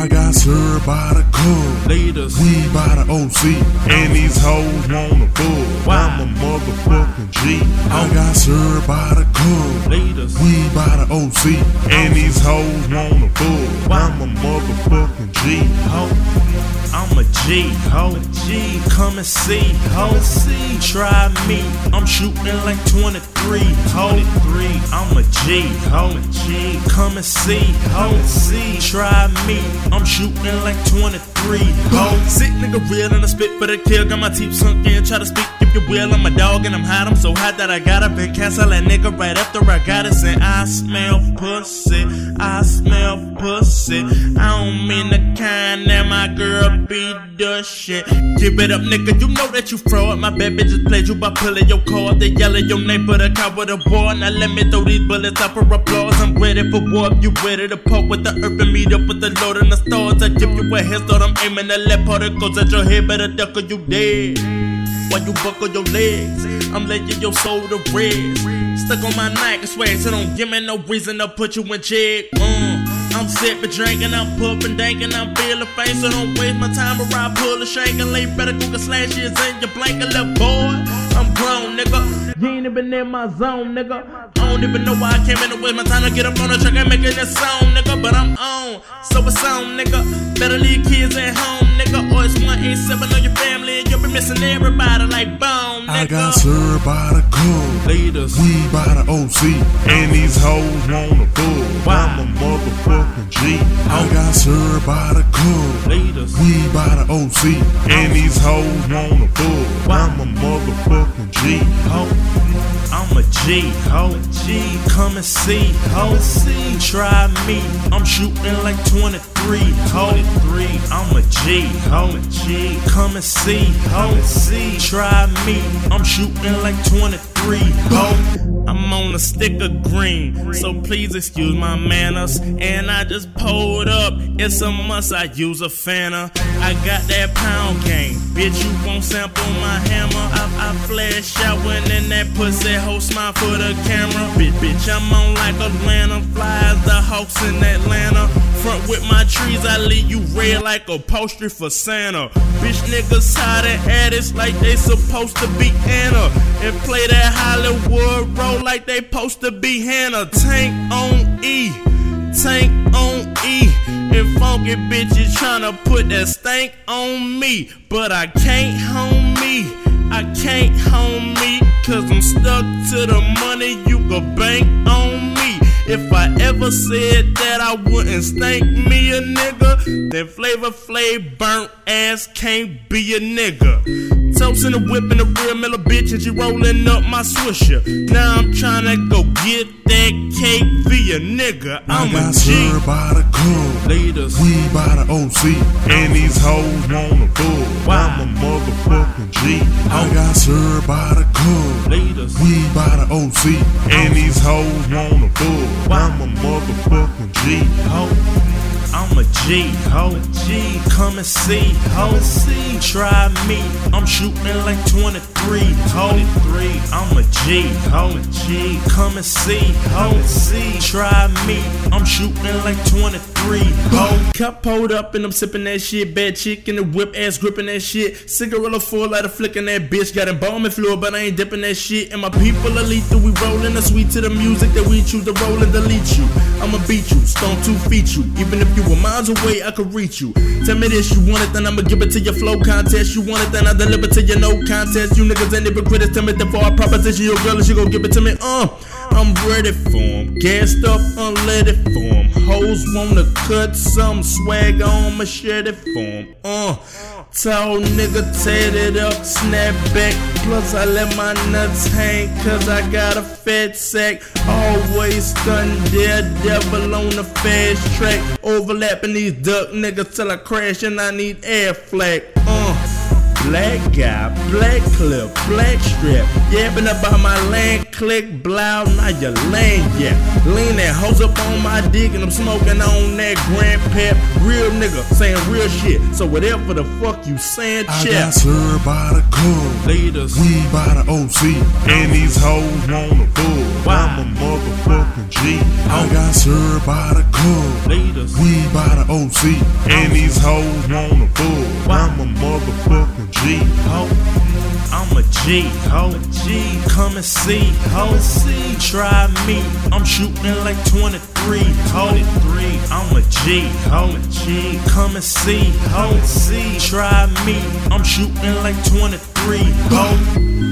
I got served by the club, leaders, we by the OC, and these hoes wanna bug. I'm a motherfucking G. I got served by the club, leaders, we by the OC, and these hoes wanna bug. I'm a motherfucking G. I'm a G, ho, G, come and see, ho, try me, I'm shooting like 23, ho, I'm a G, ho, G, come and see, ho, try me, I'm shooting like 23, ho, sick nigga real and I spit for the kill, got my teeth sunk in, try to speak if you will, I'm a dog and I'm hot, I'm so hot that I gotta been cancel that nigga right after I got it, and I smell pussy, I smell pussy, I don't mean the kind that my girl be the shit. Give it up, nigga, you know that you fraud. My bad bitches played you by pulling your card. They yelling your name for the car with a war. Now let me throw these bullets out for applause. I'm ready for war, you ready to poke with the earth and meet up with the Lord and the stars. I give you a head start, I'm aiming the left particles at your head, better duck or you dead. While you buckle your legs, I'm letting your soul to rest. Stuck on my neck, I swear, so don't give me no reason to put you in check. I'm sipping, drinking, I'm puffing, danking, I'm feeling faint, so don't waste my time or I pull a shank and lay better cook a slash years in your blanket, little boy. I'm grown, nigga. You ain't even in my zone, nigga. I don't even know why I came in to waste my time to get up on the track and making this song, nigga. But I'm on, so it's on, nigga. Better leave kids at home, nigga. Or it's 187 on your family and you'll be missing everybody like bone, nigga. I got served by the club, leaders, we by the OC, and these hoes wanna bug. I'm a motherfucking G. I got served by the club, leaders, we by the OC, and these hoes wanna bug. I'm a motherfucking G. I'm a G, ho, G, come and see, ho, try me, I'm shooting like 23, ho, I'm a G, ho, G, come and see, ho, try me, I'm shooting like 23, ho. I'm on a stick of green, so please excuse my manners. And I just pulled up, it's a must, I use a Fanta. I got that pound game, bitch, you won't sample my hammer. I flash out when in that pussy hoe smile for the camera. Bitch, I'm on like Atlanta, flies the Hawks in Atlanta. Front with my trees, I leave you red like upholstery for Santa. Bitch, niggas hide and addicts like they supposed to be Anna. And play that Hollywood role like they supposed to be Hannah. Tank on E, tank on E. And funky bitches tryna put that stank on me. But I can't, homie, I can't, homie. Cause I'm stuck to the money, you can bank on me. If I ever said that I wouldn't stank me a nigga, then Flavor Flav burnt ass can't be a nigga. Toast in the whip and the real Miller bitch, and she rolling up my swisher. Now I'm tryna go get that cake via nigga. I'm I got a G. served by the club, leaders, we by the OC, and these hoes wanna bug. I'm a motherfucking G. I got served by the club, leaders, we by the OC, and these hoes wanna bug. I'm a motherfucking G. I'm a G, ho, G, come and see, ho, try me, I'm shooting like 23, ho, I'm a G, ho, G, come and see, ho, try me, I'm shooting like 23, ho. Cup pulled up and I'm sipping that shit, bad chick in the whip, ass gripping that shit, cigarette full lighter flicking that bitch, got embalming fluid but I ain't dipping that shit, and my people are lethal, we rolling the sweet to the music that we choose to roll and delete you, I'ma beat you, stone 2 feet you, even if you were miles away, I could reach you. Tell me this, you want it, then I'ma give it to your flow contest. You want it, then I deliver to your no contest. You niggas ain't even critics, tell me that for a proposition, your girl, she gon' give it to me. I'm ready for 'em, gassed up, unleaded for 'em. Hoes wanna cut some swag on machete for 'em. Tall nigga tatted up, snap back. Plus I let my nuts hang cause I got a fat sack. Always stun daredevil on the fast track. Overlapping these duck niggas till I crash and I need air flak. Black guy, black clip, black strap. Yapping about my land, click, blow, now you lame, yeah. Lean that hose up on my dick and I'm smoking on that Grand Pep. Real nigga, saying real shit. So whatever the fuck you saying, I check. got served by the club, leaders, we by the OC, and these hoes wanna bug. I'm a motherfucking motherfucking G. I got served by the club, we by the OC, and these hoes wanna fuck. I'm a motherfucking G. I'm a G, ho. Come and see, ho. Try me. I'm shooting like 23, ho. I'm a G, ho. Come and see, ho. Try me. I'm shooting like 23, ho.